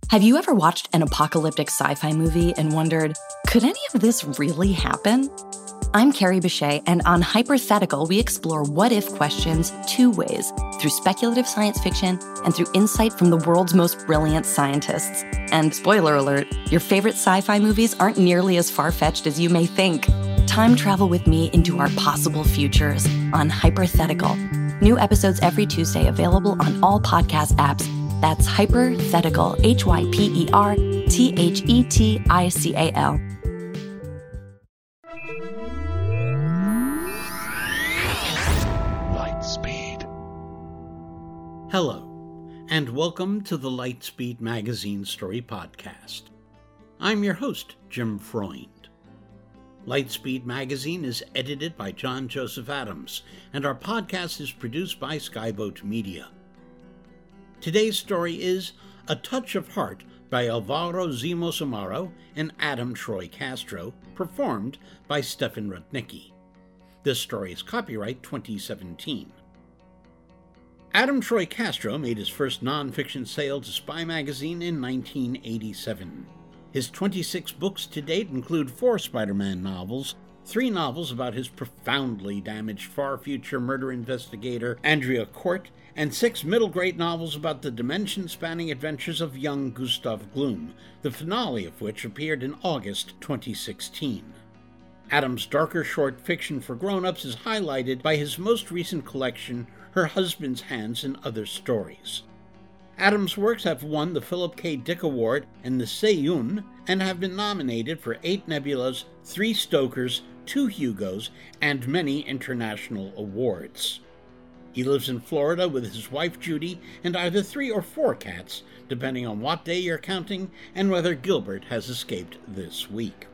Have you ever watched an apocalyptic sci-fi movie and wondered, could any of this really happen? I'm Carrie Bechet, and on Hypothetical, we explore what-if questions two ways, through speculative science fiction and through insight from the world's most brilliant scientists. And spoiler alert, your favorite sci-fi movies aren't nearly as far-fetched as you may think. Time travel with me into our possible futures on Hypothetical. New episodes every Tuesday, available on all podcast apps. That's Hypothetical, Hyperthetical. Lightspeed. Hello, and welcome to the Lightspeed Magazine Story Podcast. I'm your host, Jim Freund. Lightspeed Magazine is edited by John Joseph Adams, and our podcast is produced by Skyboat Media. Today's story is A Touch of Heart by Alvaro Zimos Amaro and Adam Troy Castro, performed by Stefan Rudnicki. This story is copyright 2017. Adam Troy Castro made his first non-fiction sale to Spy Magazine in 1987. His 26 books to date include 4 Spider-Man novels, 3 novels about his profoundly damaged far-future murder investigator Andrea Cort, and 6 middle-grade novels about the dimension-spanning adventures of young Gustav Gloom, the finale of which appeared in August 2016. Adam's darker short fiction for grown-ups is highlighted by his most recent collection, Her Husband's Hands and Other Stories. Adam's works have won the Philip K. Dick Award and the Sei-Yun, and have been nominated for 8 Nebulas, 3 Stokers, 2 Hugos, and many international awards. He lives in Florida with his wife Judy and either 3 or 4 cats, depending on what day you're counting and whether Gilbert has escaped this week.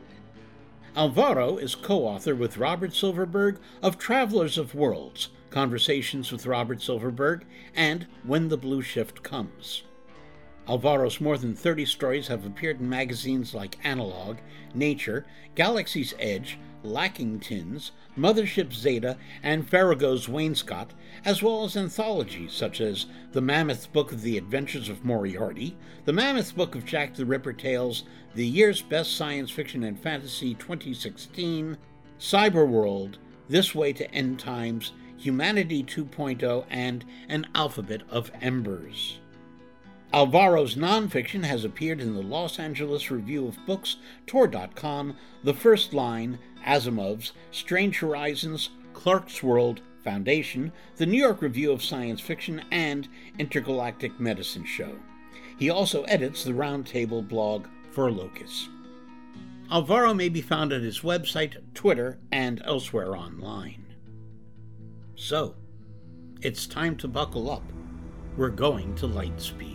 Alvaro is co-author with Robert Silverberg of Travelers of Worlds, Conversations with Robert Silverberg, and When the Blue Shift Comes. Alvaro's more than 30 stories have appeared in magazines like Analog, Nature, Galaxy's Edge, Lacking Tins, Mothership Zeta, and Farrago's Wainscot, as well as anthologies such as The Mammoth Book of the Adventures of Moriarty, The Mammoth Book of Jack the Ripper Tales, The Year's Best Science Fiction and Fantasy 2016, Cyberworld, This Way to End Times, Humanity 2.0, and An Alphabet of Embers. Alvaro's nonfiction has appeared in the Los Angeles Review of Books, Tor.com, The First Line, Asimov's, Strange Horizons, Clark's World, Foundation, the New York Review of Science Fiction, and Intergalactic Medicine Show. He also edits the Roundtable blog for Locus. Alvaro may be found at his website, Twitter, and elsewhere online. So, it's time to buckle up. We're going to Lightspeed.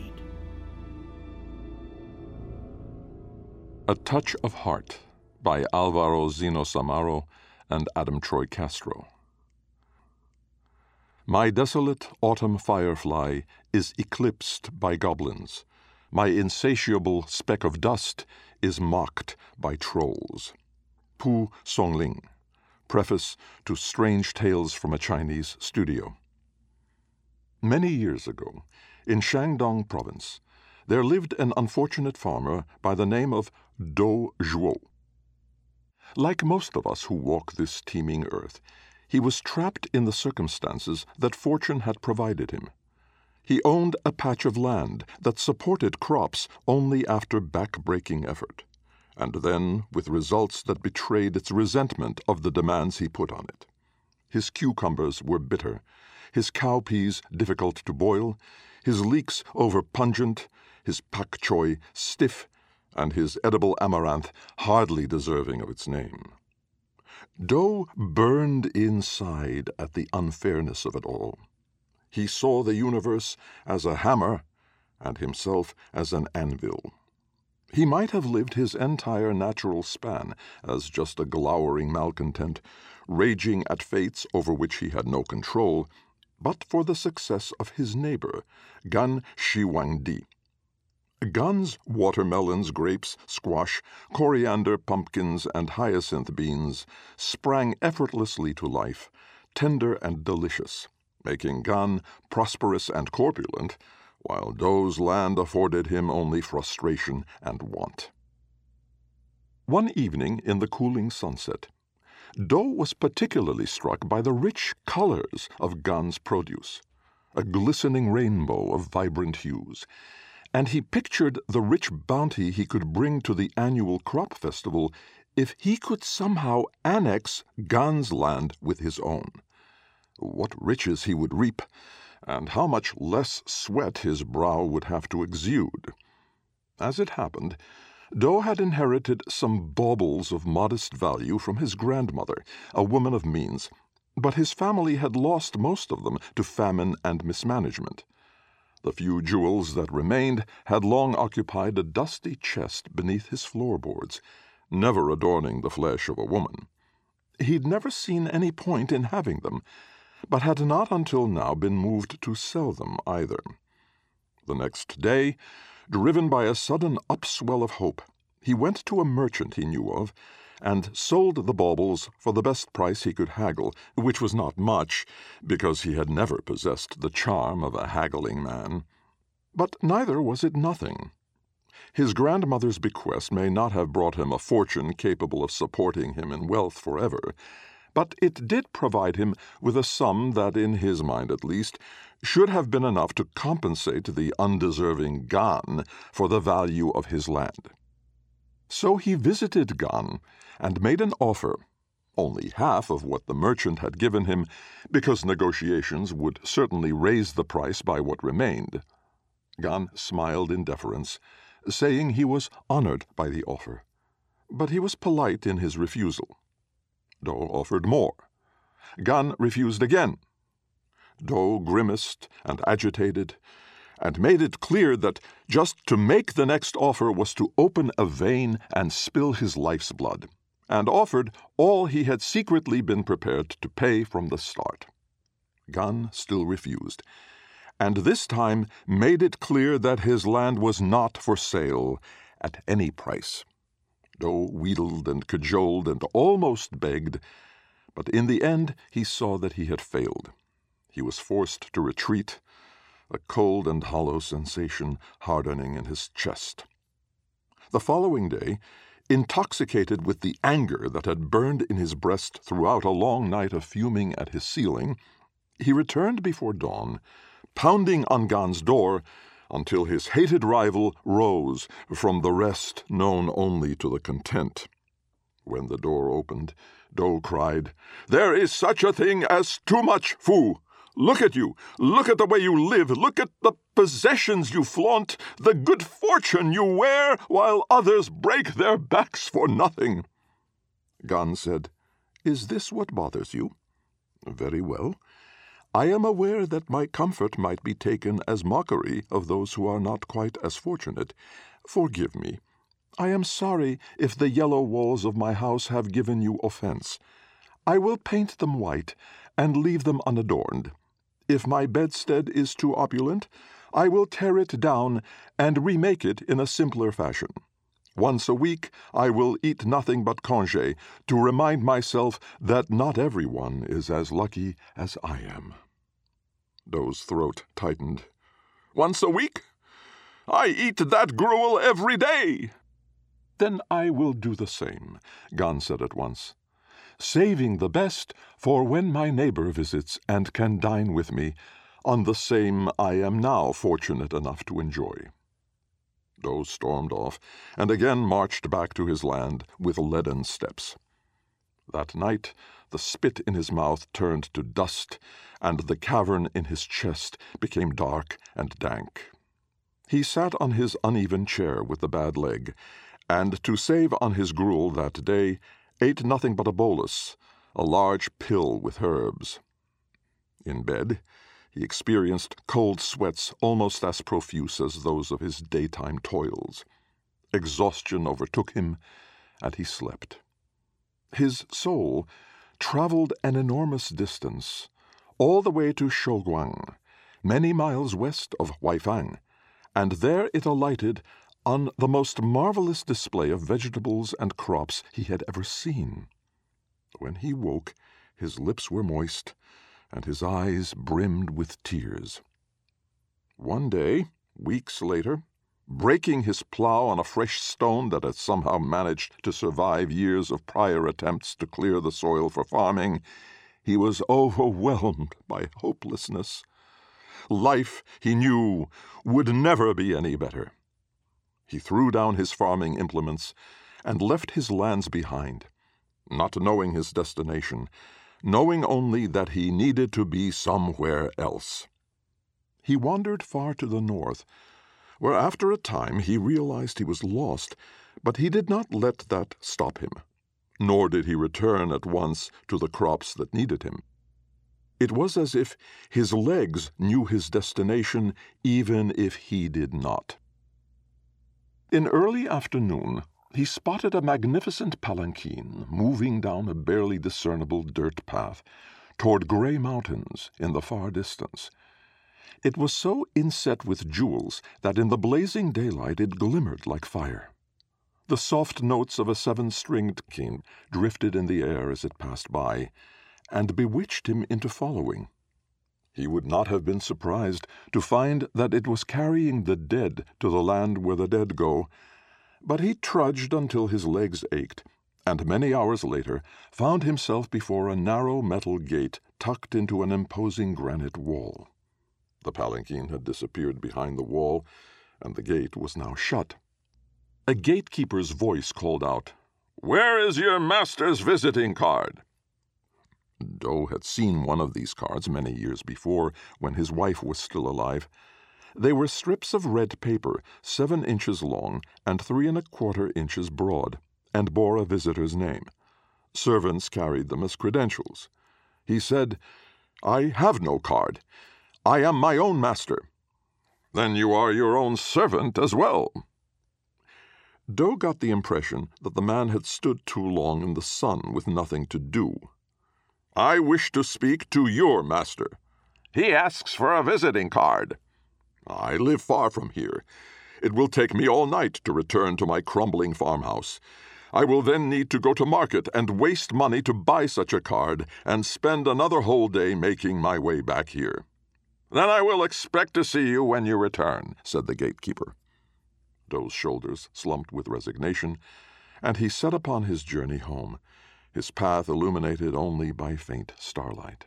A Touch of Heart by Alvaro Zimos Amaro and Adam Troy Castro. My desolate autumn firefly is eclipsed by goblins. My insatiable speck of dust is mocked by trolls. Pu Songling. Preface to Strange Tales from a Chinese Studio. Many years ago, in Shandong Province, there lived an unfortunate farmer by the name of Do Zhuo. Like most of us who walk this teeming earth, he was trapped in the circumstances that fortune had provided him. He owned a patch of land that supported crops only after back-breaking effort, and then with results that betrayed its resentment of the demands he put on it. His cucumbers were bitter, his cowpeas difficult to boil, his leeks over-pungent, his pak choy stiff, and his edible amaranth hardly deserving of its name. Do burned inside at the unfairness of it all. He saw the universe as a hammer and himself as an anvil. He might have lived his entire natural span as just a glowering malcontent, raging at fates over which he had no control, but for the success of his neighbor, Gan Shiwangdi. Gan's watermelons, grapes, squash, coriander, pumpkins, and hyacinth beans sprang effortlessly to life, tender and delicious, making Gan prosperous and corpulent, while Do's land afforded him only frustration and want. One evening in the cooling sunset, Do was particularly struck by the rich colors of Gan's produce, a glistening rainbow of vibrant hues, and he pictured the rich bounty he could bring to the annual crop festival if he could somehow annex Gan's land with his own. What riches he would reap, and how much less sweat his brow would have to exude. As it happened, Do had inherited some baubles of modest value from his grandmother, a woman of means, but his family had lost most of them to famine and mismanagement. The few jewels that remained had long occupied a dusty chest beneath his floorboards, never adorning the flesh of a woman. He'd never seen any point in having them, but had not until now been moved to sell them either. The next day, driven by a sudden upswell of hope, he went to a merchant he knew of, and sold the baubles for the best price he could haggle, which was not much, because he had never possessed the charm of a haggling man. But neither was it nothing. His grandmother's bequest may not have brought him a fortune capable of supporting him in wealth forever, but it did provide him with a sum that, in his mind at least, should have been enough to compensate the undeserving Gan for the value of his land. So he visited Gan and made an offer, only half of what the merchant had given him, because negotiations would certainly raise the price by what remained. Gan smiled in deference, saying he was honored by the offer, but he was polite in his refusal. Do offered more. Gan refused again. Do grimaced and agitated, and made it clear that just to make the next offer was to open a vein and spill his life's blood, and offered all he had secretly been prepared to pay from the start. Gan still refused, and this time made it clear that his land was not for sale at any price. Do wheedled and cajoled and almost begged, but in the end he saw that he had failed. He was forced to retreat, a cold and hollow sensation hardening in his chest. The following day, intoxicated with the anger that had burned in his breast throughout a long night of fuming at his ceiling, he returned before dawn, pounding on Gan's door until his hated rival rose from the rest known only to the content. When the door opened, Do cried, "There is such a thing as too much, Fu! Look at you! Look at the way you live! Look at the possessions you flaunt, the good fortune you wear, while others break their backs for nothing!" Gan said, "Is this what bothers you? Very well. I am aware that my comfort might be taken as mockery of those who are not quite as fortunate. Forgive me. I am sorry if the yellow walls of my house have given you offense. I will paint them white and leave them unadorned. If my bedstead is too opulent, I will tear it down and remake it in a simpler fashion. Once a week I will eat nothing but congé to remind myself that not everyone is as lucky as I am." Do's throat tightened. "Once a week? I eat that gruel every day." "Then I will do the same," Gan said at once, "saving the best for when my neighbor visits and can dine with me on the same I am now fortunate enough to enjoy." Do stormed off, and again marched back to his land with leaden steps. That night the spit in his mouth turned to dust, and the cavern in his chest became dark and dank. He sat on his uneven chair with the bad leg, and to save on his gruel that day, ate nothing but a bolus, a large pill with herbs. In bed, he experienced cold sweats almost as profuse as those of his daytime toils. Exhaustion overtook him, and he slept. His soul traveled an enormous distance, all the way to Shouguang, many miles west of Weifang, and there it alighted on the most marvelous display of vegetables and crops he had ever seen. When he woke, his lips were moist, and his eyes brimmed with tears. One day, weeks later, breaking his plow on a fresh stone that had somehow managed to survive years of prior attempts to clear the soil for farming, he was overwhelmed by hopelessness. Life, he knew, would never be any better. He threw down his farming implements and left his lands behind, not knowing his destination, knowing only that he needed to be somewhere else. He wandered far to the north, where after a time he realized he was lost, but he did not let that stop him, nor did he return at once to the crops that needed him. It was as if his legs knew his destination even if he did not. In early afternoon, he spotted a magnificent palanquin moving down a barely discernible dirt path toward gray mountains in the far distance. It was so inset with jewels that in the blazing daylight it glimmered like fire. The soft notes of a seven-stringed king drifted in the air as it passed by, and bewitched him into following. He would not have been surprised to find that it was carrying the dead to the land where the dead go, but he trudged until his legs ached, and many hours later found himself before a narrow metal gate tucked into an imposing granite wall. The palanquin had disappeared behind the wall, and the gate was now shut. A gatekeeper's voice called out, "Where is your master's visiting card?" Doe had seen one of these cards many years before, when his wife was still alive. They were strips of red paper, 7 inches long and 3 1/4 inches broad, and bore a visitor's name. Servants carried them as credentials. He said, "I have no card. I am my own master." "Then you are your own servant as well." Doe got the impression that the man had stood too long in the sun with nothing to do. "I wish to speak to your master." "He asks for a visiting card." "I live far from here. It will take me all night to return to my crumbling farmhouse. I will then need to go to market and waste money to buy such a card and spend another whole day making my way back here." "Then I will expect to see you when you return," said the gatekeeper. Doe's shoulders slumped with resignation, and he set upon his journey home, his path illuminated only by faint starlight.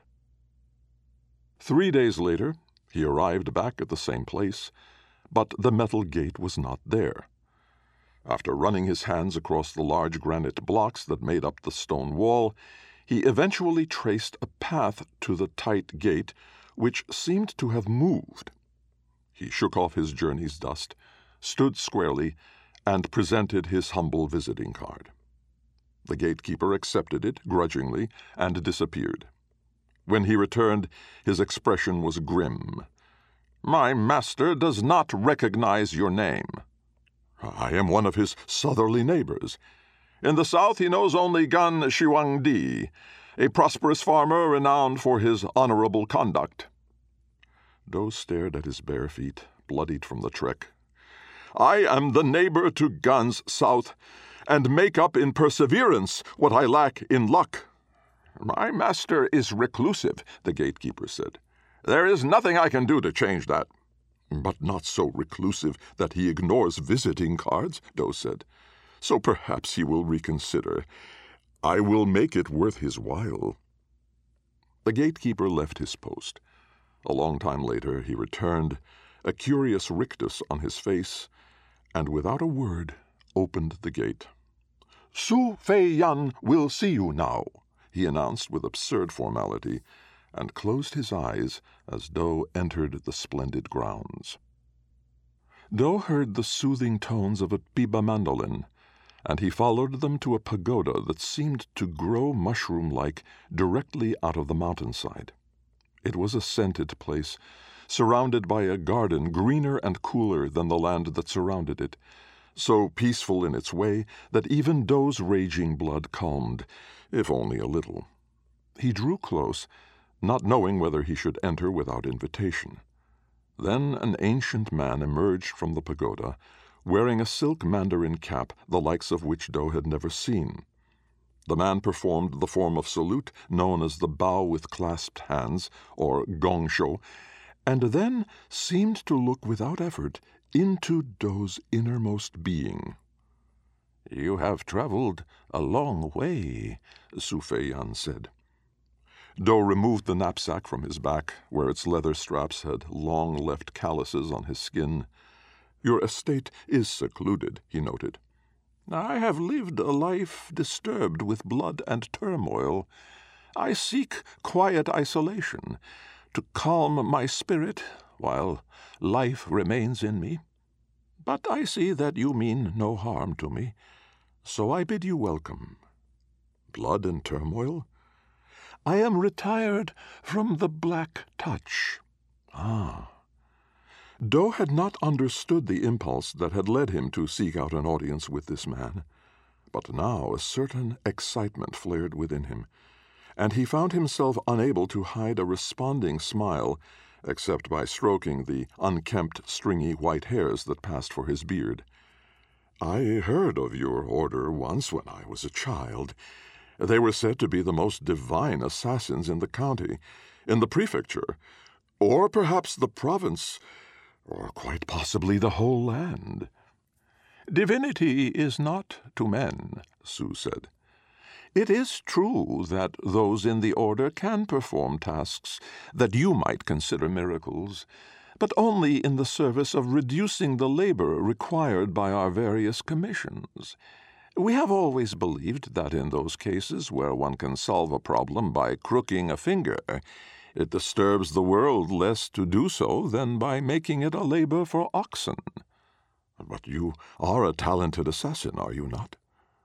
3 days later, he arrived back at the same place, but the metal gate was not there. After running his hands across the large granite blocks that made up the stone wall, he eventually traced a path to the tight gate, which seemed to have moved. He shook off his journey's dust, stood squarely, and presented his humble visiting card. The gatekeeper accepted it grudgingly and disappeared. When he returned, his expression was grim. "My master does not recognize your name." "I am one of his southerly neighbors. In the south he knows only Gan Shiwangdi, a prosperous farmer renowned for his honorable conduct." Doe stared at his bare feet, bloodied from the trek. "I am the neighbor to Gan's south, and make up in perseverance what I lack in luck." "My master is reclusive," the gatekeeper said. "There is nothing I can do to change that." "But not so reclusive that he ignores visiting cards," Doe said. "So perhaps he will reconsider. I will make it worth his while." The gatekeeper left his post. A long time later he returned, a curious rictus on his face, and without a word opened the gate. "Su Fei Yan will see you now," he announced with absurd formality, and closed his eyes as Doe entered the splendid grounds. Doe heard the soothing tones of a piba mandolin, and he followed them to a pagoda that seemed to grow mushroom-like directly out of the mountainside. It was a scented place, surrounded by a garden greener and cooler than the land that surrounded it, so peaceful in its way that even Doe's raging blood calmed, if only a little. He drew close, not knowing whether he should enter without invitation. Then an ancient man emerged from the pagoda, wearing a silk mandarin cap the likes of which Doe had never seen. The man performed the form of salute known as the bow with clasped hands, or gongsho, and then seemed to look without effort into Dou's innermost being. "You have traveled a long way," Su Feiyan said. Dou removed the knapsack from his back, where its leather straps had long left calluses on his skin. "Your estate is secluded," he noted. "I have lived a life disturbed with blood and turmoil. I seek quiet isolation, to calm my spirit while life remains in me. But I see that you mean no harm to me, so I bid you welcome." "Blood and turmoil?" "I am retired from the Black Touch." "Ah." Dou had not understood the impulse that had led him to seek out an audience with this man, but now a certain excitement flared within him, and he found himself unable to hide a responding smile, except by stroking the unkempt, stringy white hairs that passed for his beard. "I heard of your order once when I was a child. They were said to be the most divine assassins in the county, in the prefecture, or perhaps the province, or quite possibly the whole land." "Divinity is not to men," Su said. "It is true that those in the order can perform tasks that you might consider miracles, but only in the service of reducing the labor required by our various commissions. We have always believed that in those cases where one can solve a problem by crooking a finger, it disturbs the world less to do so than by making it a labor for oxen." "But you are a talented assassin, are you not?"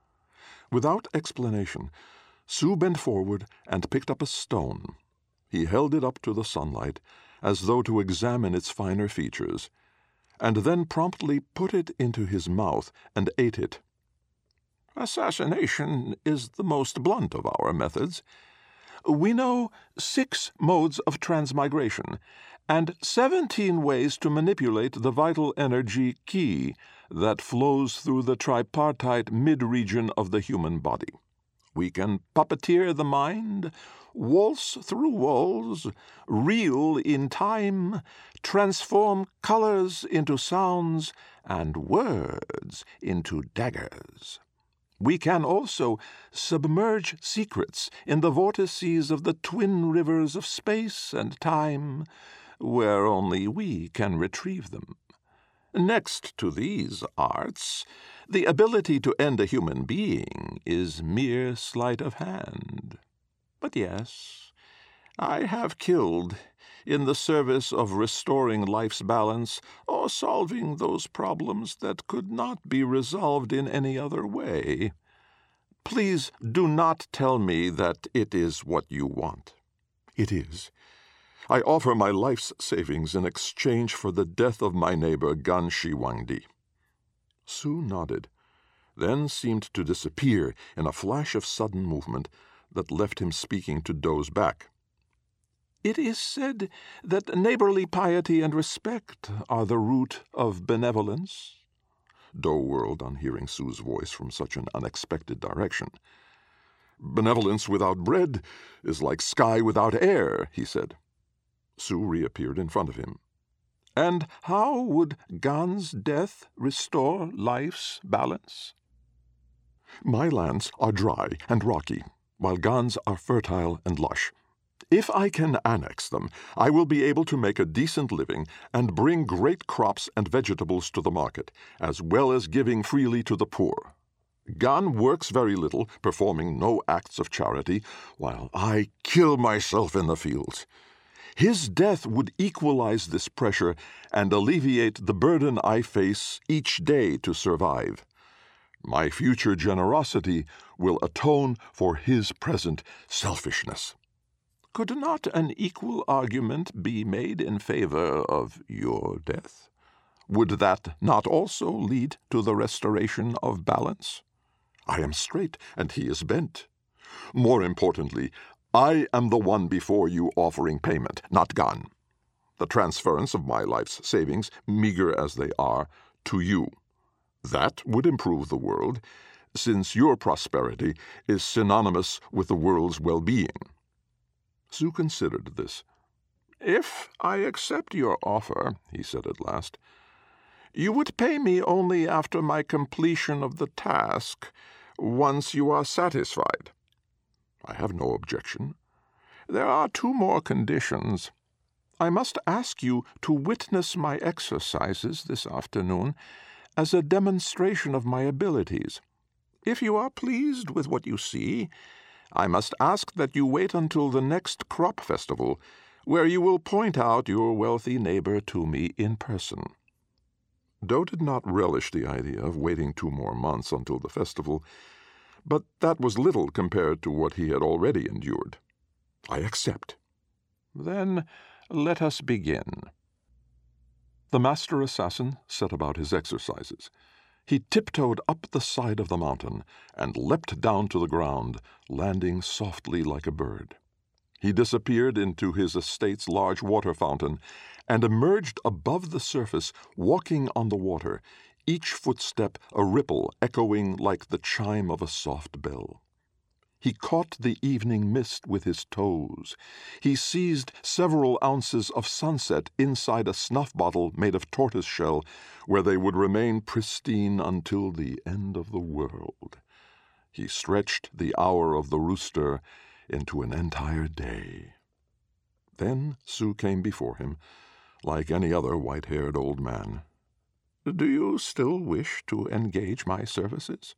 Without explanation, Su bent forward and picked up a stone. He held it up to the sunlight, as though to examine its finer features, and then promptly put it into his mouth and ate it. "Assassination is the most blunt of our methods. We know 6 modes of transmigration, and 17 ways to manipulate the vital energy Qi that flows through the tripartite mid-region of the human body. We can puppeteer the mind, waltz through walls, reel in time, transform colors into sounds, and words into daggers. We can also submerge secrets in the vortices of the twin rivers of space and time, where only we can retrieve them. Next to these arts, the ability to end a human being is mere sleight of hand. But yes, I have killed in the service of restoring life's balance or solving those problems that could not be resolved in any other way. Please do not tell me that it is what you want." "It is. I offer my life's savings in exchange for the death of my neighbor Gan Shi Huangdi." Su nodded, then seemed to disappear in a flash of sudden movement that left him speaking to Dou's back. "It is said that neighborly piety and respect are the root of benevolence." Dou whirled on hearing Su's voice from such an unexpected direction. "Benevolence without bread is like sky without air," he said. Su reappeared in front of him. "And how would Gan's death restore life's balance?" "My lands are dry and rocky, while Gan's are fertile and lush. If I can annex them, I will be able to make a decent living and bring great crops and vegetables to the market, as well as giving freely to the poor. Gan works very little, performing no acts of charity, while I kill myself in the fields. His death would equalize this pressure and alleviate the burden I face each day to survive. My future generosity will atone for his present selfishness." "Could not an equal argument be made in favor of your death? Would that not also lead to the restoration of balance?" "I am straight, and he is bent. More importantly, I am the one before you offering payment, not Gan. The transference of my life's savings, meager as they are, to you. That would improve the world, since your prosperity is synonymous with the world's well-being." Su considered this. "If I accept your offer," he said at last, "you would pay me only after my completion of the task, once you are satisfied." "I have no objection." "There are 2 more conditions. I must ask you to witness my exercises this afternoon as a demonstration of my abilities. If you are pleased with what you see, I must ask that you wait until the next crop festival, where you will point out your wealthy neighbor to me in person." Doe did not relish the idea of waiting 2 more months until the festival, but that was little compared to what he had already endured. "I accept." "Then let us begin." The master assassin set about his exercises. He tiptoed up the side of the mountain and leapt down to the ground, landing softly like a bird. He disappeared into his estate's large water fountain and emerged above the surface, walking on the water, each footstep a ripple echoing like the chime of a soft bell. He caught the evening mist with his toes. He seized several ounces of sunset inside a snuff bottle made of tortoise shell, where they would remain pristine until the end of the world. He stretched the hour of the rooster into an entire day. Then Sue came before him, like any other white-haired old man. "Do you still wish to engage my services?"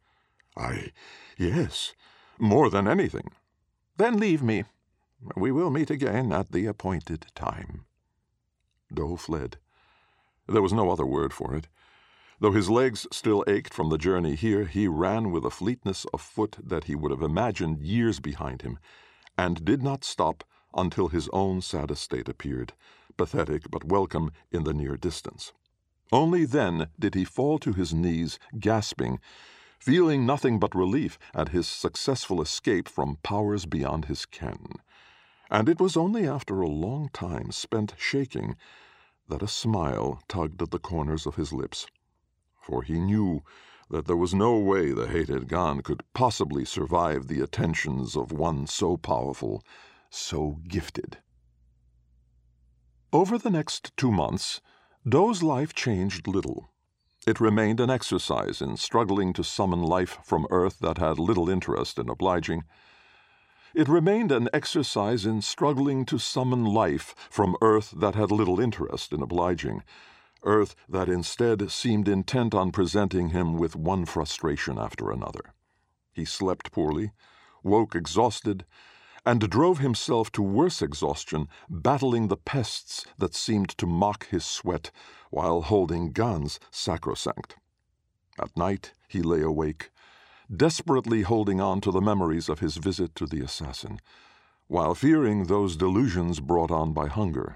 Yes. More than anything." "Then leave me. We will meet again at the appointed time." Doe fled. There was no other word for it. Though his legs still ached from the journey here, he ran with a fleetness of foot that he would have imagined years behind him, and did not stop until his own sad estate appeared, pathetic but welcome in the near distance. Only then did he fall to his knees, gasping, feeling nothing but relief at his successful escape from powers beyond his ken. And it was only after a long time spent shaking that a smile tugged at the corners of his lips, for he knew that there was no way the hated Gan could possibly survive the attentions of one so powerful, so gifted. Over the next 2 months, Doe's life changed little. It remained an exercise in struggling to summon life from earth that had little interest in obliging. It remained an exercise in struggling to summon life from earth that had little interest in obliging, earth that instead seemed intent on presenting him with one frustration after another. He slept poorly, woke exhausted, and drove himself to worse exhaustion, battling the pests that seemed to mock his sweat while holding Gan's sacrosanct. At night he lay awake, desperately holding on to the memories of his visit to the assassin, while fearing those delusions brought on by hunger.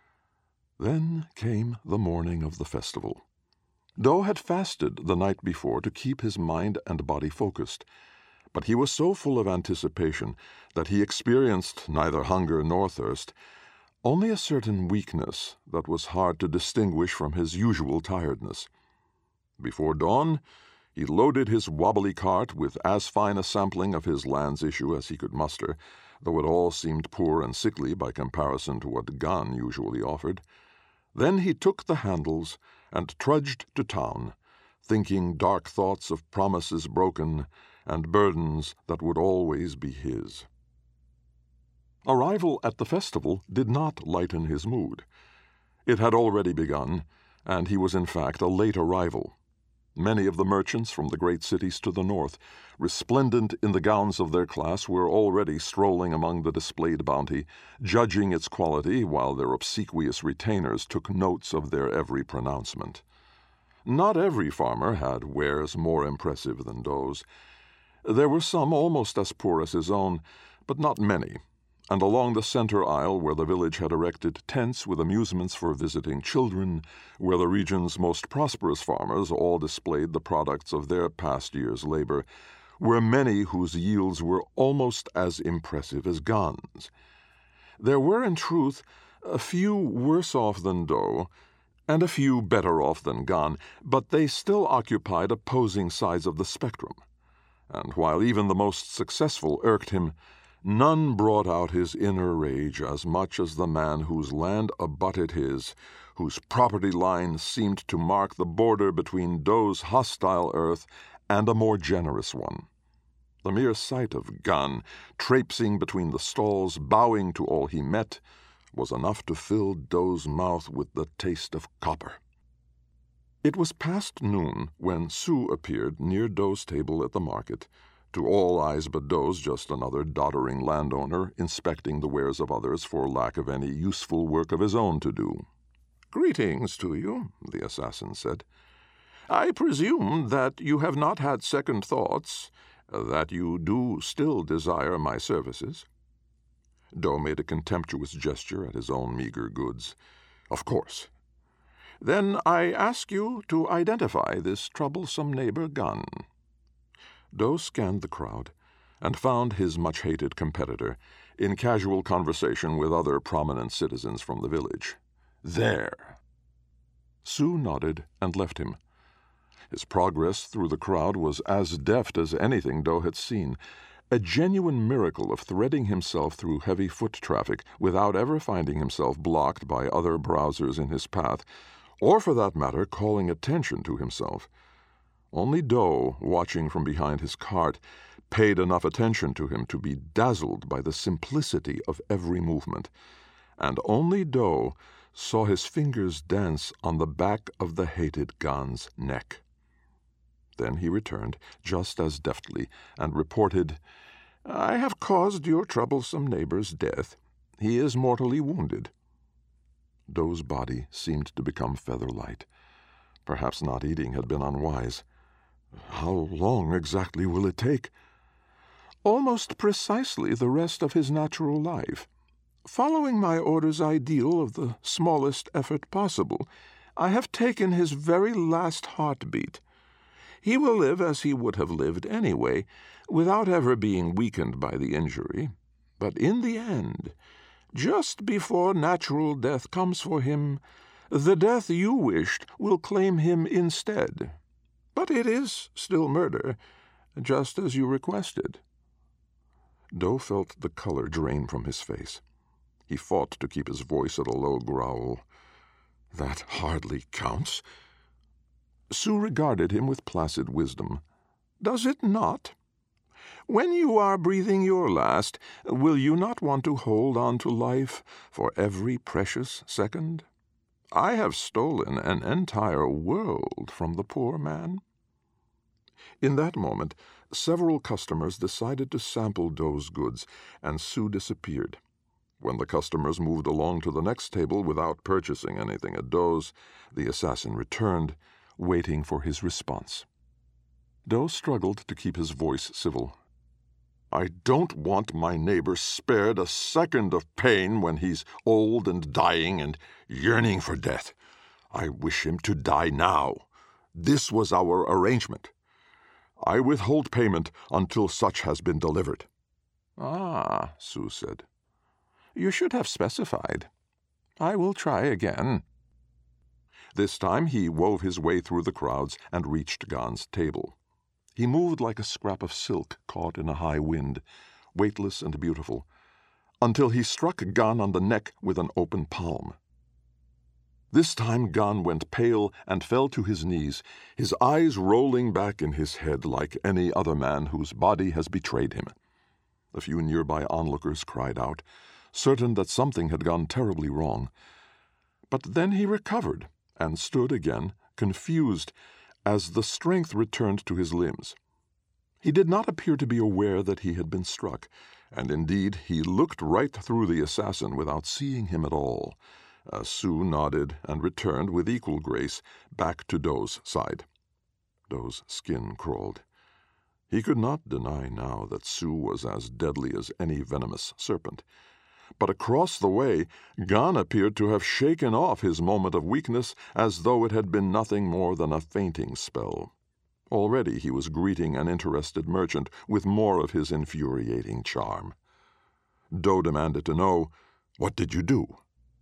Then came the morning of the festival. Doe had fasted the night before to keep his mind and body focused, but he was so full of anticipation that he experienced neither hunger nor thirst, only a certain weakness that was hard to distinguish from his usual tiredness. Before dawn, he loaded his wobbly cart with as fine a sampling of his land's issue as he could muster, though it all seemed poor and sickly by comparison to what Gan usually offered. Then he took the handles and trudged to town, thinking dark thoughts of promises broken and burdens that would always be his. Arrival at the festival did not lighten his mood. It had already begun, and he was in fact a late arrival. Many of the merchants from the great cities to the north, resplendent in the gowns of their class, were already strolling among the displayed bounty, judging its quality while their obsequious retainers took notes of their every pronouncement. Not every farmer had wares more impressive than Doe's. There were some almost as poor as his own, but not many, and along the center aisle where the village had erected tents with amusements for visiting children, where the region's most prosperous farmers all displayed the products of their past year's labor, were many whose yields were almost as impressive as Gan's. There were, in truth, a few worse off than Doe, and a few better off than Gan, but they still occupied opposing sides of the spectrum. And while even the most successful irked him, None brought out his inner rage as much as the man whose land abutted his, whose property line seemed to mark the border between Dou's hostile earth and a more generous one. The mere sight of Gunn, traipsing between the stalls, bowing to all he met, was enough to fill Dou's mouth with the taste of copper. It was past noon when Sue appeared near Dou's table at the market, to all eyes but Dou's just another doddering landowner inspecting the wares of others for lack of any useful work of his own to do. "Greetings to you," the assassin said. "I presume that you have not had second thoughts, that you do still desire my services." Dou made a contemptuous gesture at his own meager goods. "Of course. Then I ask you to identify this troublesome neighbor Gunn." Dou scanned the crowd and found his much-hated competitor in casual conversation with other prominent citizens from the village. "There." Sue nodded and left him. His progress through the crowd was as deft as anything Dou had seen, a genuine miracle of threading himself through heavy foot traffic without ever finding himself blocked by other browsers in his path, or for that matter calling attention to himself. Only Dou, watching from behind his cart, paid enough attention to him to be dazzled by the simplicity of every movement, and only Dou saw his fingers dance on the back of the hated Gunn's neck. Then he returned, just as deftly, and reported, "I have caused your troublesome neighbor's death. He is mortally wounded." Dou's body seemed to become feather-light. Perhaps not eating had been unwise. "How long exactly will it take?" "Almost precisely the rest of his natural life. Following my order's ideal of the smallest effort possible, I have taken his very last heartbeat. He will live as he would have lived anyway, without ever being weakened by the injury. But in the end, just before natural death comes for him, the death you wished will claim him instead. But it is still murder, just as you requested." Dou felt the color drain from his face. He fought to keep his voice at a low growl. "That hardly counts." Sue regarded him with placid wisdom. "Does it not? When you are breathing your last, will you not want to hold on to life for every precious second? I have stolen an entire world from the poor man." In that moment, several customers decided to sample Dou's goods, and Sue disappeared. When the customers moved along to the next table without purchasing anything at Dou's, the assassin returned, waiting for his response. Dou struggled to keep his voice civil. "I don't want my neighbor spared a second of pain when he's old and dying and yearning for death. I wish him to die now. This was our arrangement. I withhold payment until such has been delivered." "Ah," Sue said. "You should have specified. I will try again." This time he wove his way through the crowds and reached Gunn's table. He moved like a scrap of silk caught in a high wind, weightless and beautiful, until he struck Gunn on the neck with an open palm. This time Gunn went pale and fell to his knees, his eyes rolling back in his head like any other man whose body has betrayed him. A few nearby onlookers cried out, certain that something had gone terribly wrong. But then he recovered and stood again, confused, as the strength returned to his limbs. He did not appear to be aware that he had been struck, and indeed he looked right through the assassin without seeing him at all, as Sue nodded and returned with equal grace back to Dou's side. Dou's skin crawled. He could not deny now that Sue was as deadly as any venomous serpent. But across the way, Gunn appeared to have shaken off his moment of weakness as though it had been nothing more than a fainting spell. Already he was greeting an interested merchant with more of his infuriating charm. Dou demanded to know, "What did you do?"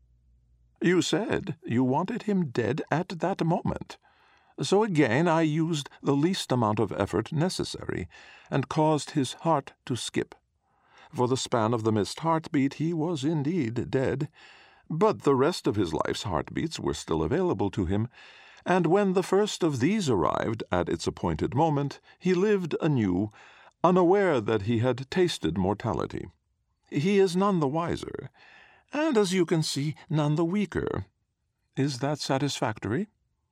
"You said you wanted him dead at that moment. So again I used the least amount of effort necessary and caused his heart to skip. For the span of the missed heartbeat he was indeed dead, but the rest of his life's heartbeats were still available to him, and when the first of these arrived at its appointed moment, he lived anew, unaware that he had tasted mortality. He is none the wiser, and, as you can see, none the weaker. Is that satisfactory?"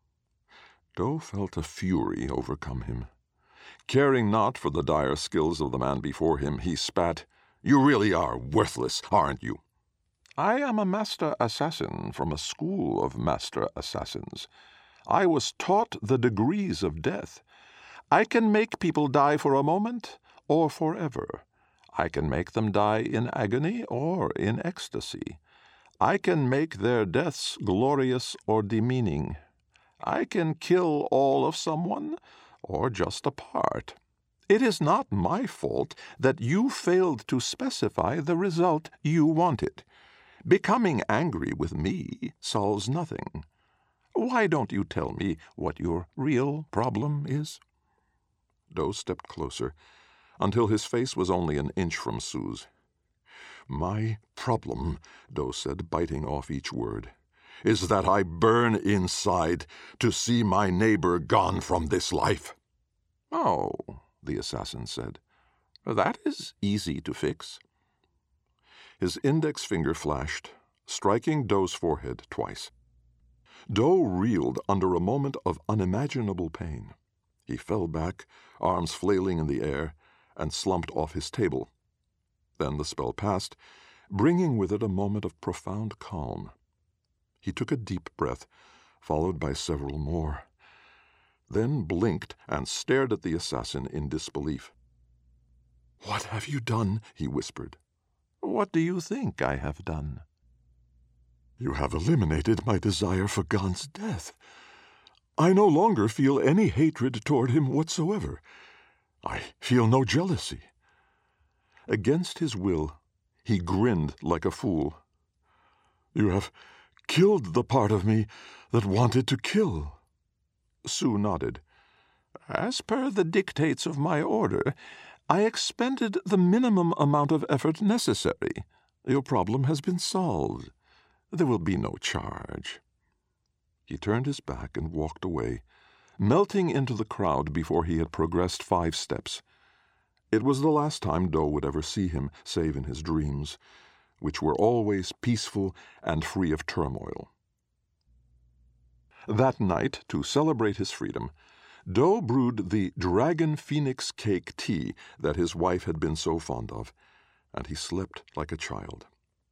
Doe felt a fury overcome him. Caring not for the dire skills of the man before him, he spat, "You really are worthless, aren't you?" "I am a master assassin from a school of master assassins. I was taught the degrees of death. I can make people die for a moment or forever. I can make them die in agony or in ecstasy. I can make their deaths glorious or demeaning. I can kill all of someone or just a part. It is not my fault that you failed to specify the result you wanted. Becoming angry with me solves nothing. Why don't you tell me what your real problem is?" Doe stepped closer, until his face was only an inch from Sue's. "My problem," Doe said, biting off each word, "is that I burn inside to see my neighbor gone from this life." "Oh," the assassin said, "that is easy to fix." His index finger flashed, striking Doe's forehead twice. Doe reeled under a moment of unimaginable pain. He fell back, arms flailing in the air, and slumped off his table. Then the spell passed, bringing with it a moment of profound calm. He took a deep breath, followed by several more, then blinked and stared at the assassin in disbelief. "What have you done?" he whispered. "What do you think I have done?" "You have eliminated my desire for Gan's death. I no longer feel any hatred toward him whatsoever. I feel no jealousy." Against his will, he grinned like a fool. "You have killed the part of me that wanted to kill." Sue nodded. "As per the dictates of my order, I expended the minimum amount of effort necessary. Your problem has been solved. There will be no charge." He turned his back and walked away, melting into the crowd before he had progressed 5 steps. It was the last time Doe would ever see him, save in his dreams, which were always peaceful and free of turmoil. That night, to celebrate his freedom, Doe brewed the dragon phoenix cake tea that his wife had been so fond of, and he slept like a child.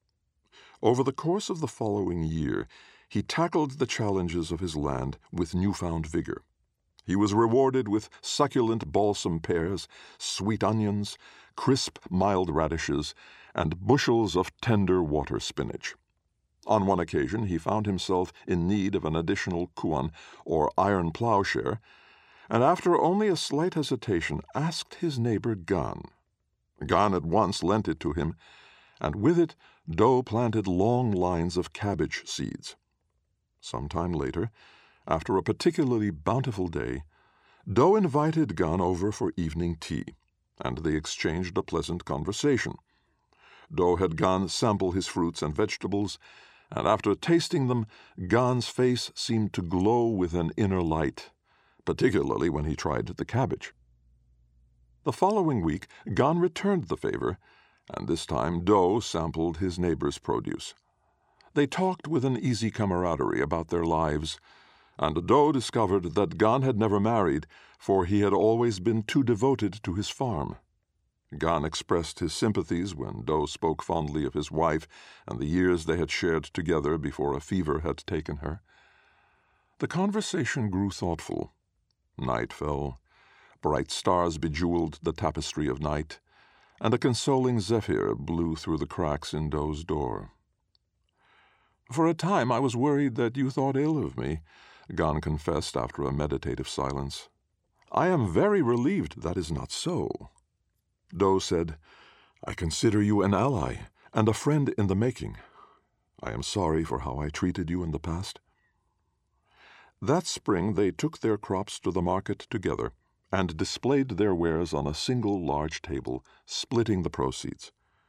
Over the course of the following year, he tackled the challenges of his land with newfound vigor. He was rewarded with succulent balsam pears, sweet onions, crisp mild radishes, and bushels of tender water spinach. On one occasion he found himself in need of an additional kuan, or iron plowshare, and after only a slight hesitation asked his neighbor Gan. Gan at once lent it to him, and with it Doe planted long lines of cabbage seeds. Some time later, after a particularly bountiful day, Doe invited Gan over for evening tea, and they exchanged a pleasant conversation. Doe had Gan sample his fruits and vegetables, and after tasting them, Gan's face seemed to glow with an inner light, particularly when he tried the cabbage. The following week, Gan returned the favor, and this time Doe sampled his neighbor's produce. They talked with an easy camaraderie about their lives, and Doe discovered that Gan had never married, for he had always been too devoted to his farm. Gan expressed his sympathies when Doe spoke fondly of his wife and the years they had shared together before a fever had taken her. The conversation grew thoughtful. Night fell. Bright stars bejeweled the tapestry of night, and a consoling zephyr blew through the cracks in Doe's door. "For a time I was worried that you thought ill of me," Gan confessed after a meditative silence. "I am very relieved that is not so." Doe said, "I consider you an ally and a friend in the making. I am sorry for how I treated you in the past." That spring they took their crops to the market together and displayed their wares on a single large table, splitting the proceeds.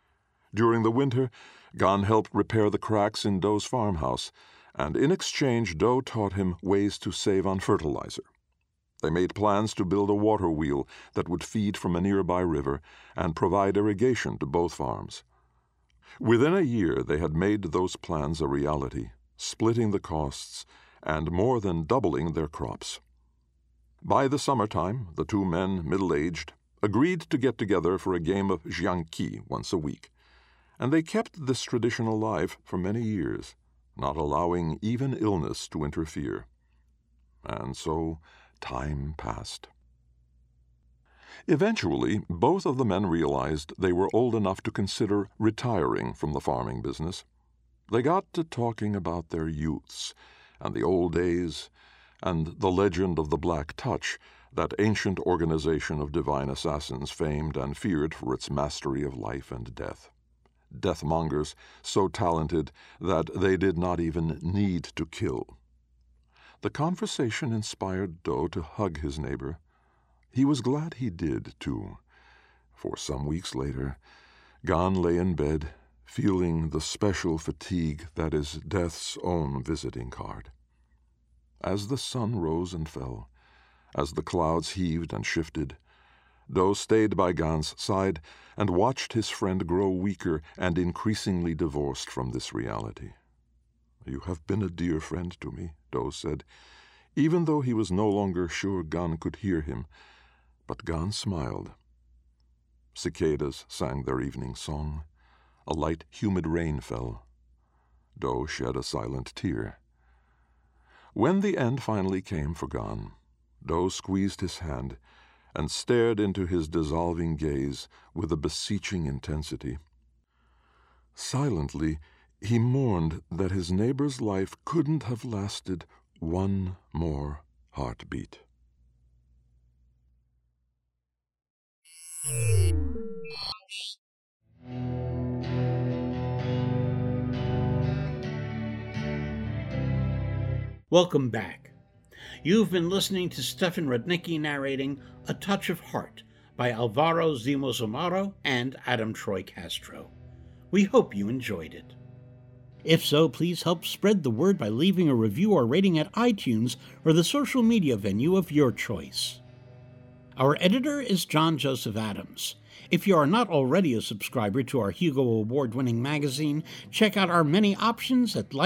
During the winter, Gon helped repair the cracks in Doe's farmhouse, and in exchange Doe taught him ways to save on fertilizer. They made plans to build a water wheel that would feed from a nearby river and provide irrigation to both farms. Within a year they had made those plans a reality, splitting the costs and more than doubling their crops. By the summertime, the two men, middle-aged, agreed to get together for a game of jiangqi once a week, and they kept this tradition alive for many years, not allowing even illness to interfere. And so time passed. Eventually, both of the men realized they were old enough to consider retiring from the farming business. They got to talking about their youths and the old days and the legend of the Black Touch, that ancient organization of divine assassins famed and feared for its mastery of life and death. Deathmongers so talented that they did not even need to kill. The conversation inspired Doe to hug his neighbor. He was glad he did, too, for some weeks later, Gon lay in bed, feeling the special fatigue that is death's own visiting card. As the sun rose and fell, as the clouds heaved and shifted, Doe stayed by Gon's side and watched his friend grow weaker and increasingly divorced from this reality. "You have been a dear friend to me," Doe said, even though he was no longer sure Gon could hear him. But Gon smiled. Cicadas sang their evening song. A light, humid rain fell. Doe shed a silent tear. When the end finally came for Gon, Doe squeezed his hand and stared into his dissolving gaze with a beseeching intensity. Silently, he mourned that his neighbor's life couldn't have lasted one more heartbeat. Welcome back. You've been listening to Stefan Rudnicki narrating A Touch of Heart by Alvaro Zimos Amaro and Adam Troy Castro. We hope you enjoyed it. If so, please help spread the word by leaving a review or rating at iTunes or the social media venue of your choice. Our editor is John Joseph Adams. If you are not already a subscriber to our Hugo Award-winning magazine, check out our many options at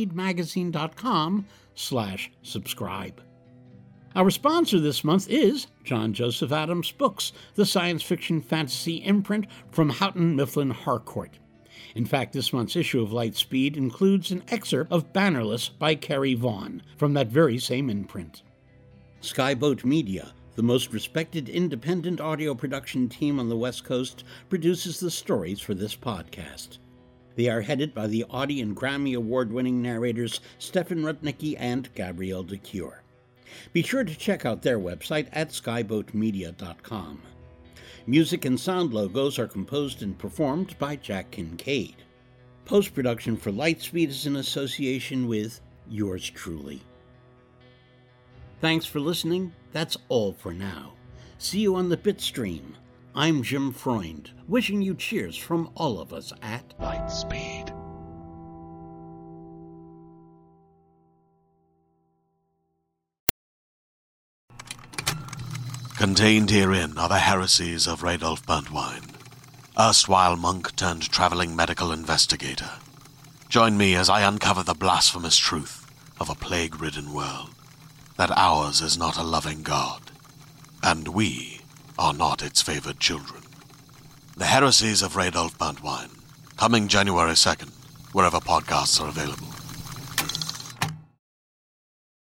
lightspeedmagazine.com/subscribe. Our sponsor this month is John Joseph Adams Books, the science fiction fantasy imprint from Houghton Mifflin Harcourt. In fact, this month's issue of Lightspeed includes an excerpt of Bannerless by Kerry Vaughan from that very same imprint. Skyboat Media, the most respected independent audio production team on the West Coast, produces the stories for this podcast. They are headed by the Audie and Grammy Award-winning narrators Stefan Rudnicki and Gabrielle de Cure. Be sure to check out their website at skyboatmedia.com. Music and sound logos are composed and performed by Jack Kincaid. Post-production for Lightspeed is in association with yours truly. Thanks for listening. That's all for now. See you on the Bitstream. I'm Jim Freund, wishing you cheers from all of us at Lightspeed. Contained herein are the heresies of Radolf Burntwine, erstwhile monk turned traveling medical investigator. Join me as I uncover the blasphemous truth of a plague-ridden world, that ours is not a loving God, and we are not its favored children. The heresies of Radolf Burntwine, coming January 2nd, wherever podcasts are available.